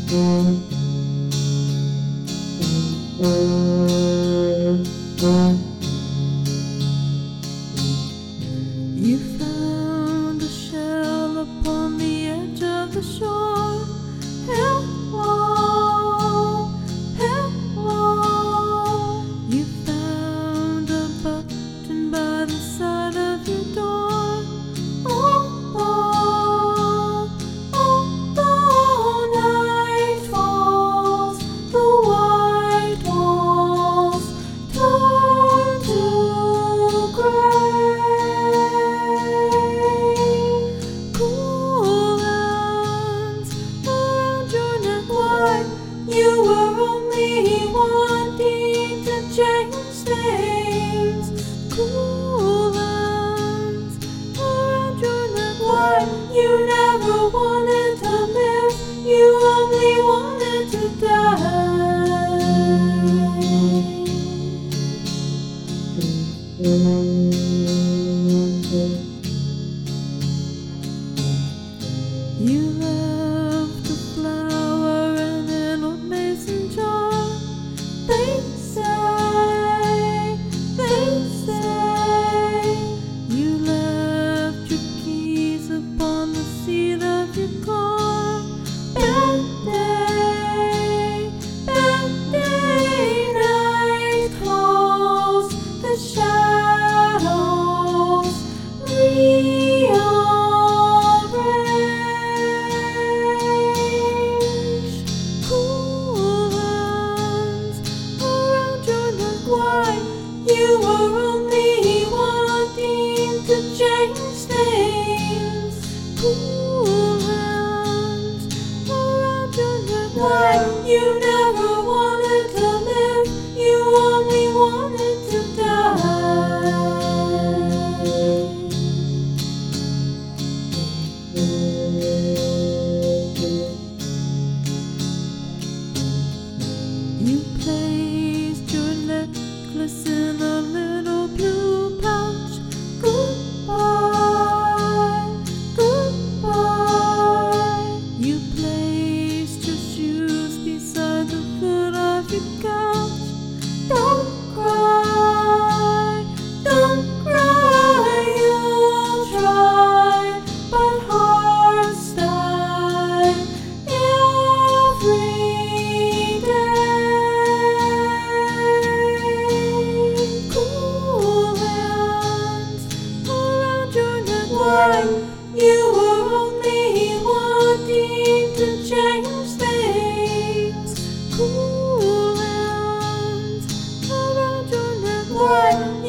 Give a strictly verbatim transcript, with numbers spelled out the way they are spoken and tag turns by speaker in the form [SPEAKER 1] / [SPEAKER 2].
[SPEAKER 1] You found a shell upon the edge of the shore. Hello, hello. You found a button by the side of your door. Oh, oh, oh, oh, night falls, the white walls turn to gray. Cool hands around your neck, why you were only wanting to change things. Cool hands around your neck, why you never wanted to live, you only wanted to die. You left a flower in an old mason jar. They say, they say, you left your keys upon the seat of your car. Bad day, bad day, night calls, the shadows rearrange. Cool hands around your neck, why you were only wanting to change things. Cool hands around your neck, why you never wanted to live, you only wanted to die. You placed your necklace in a little blue pouch. Goodbye, goodbye. You placed your shoes beside the foot of your couch. Don't cry, don't cry, you'll try, but hearts die every day. Cool hands around your neck, why you were only wanting to change things. Cool hands around your neck, why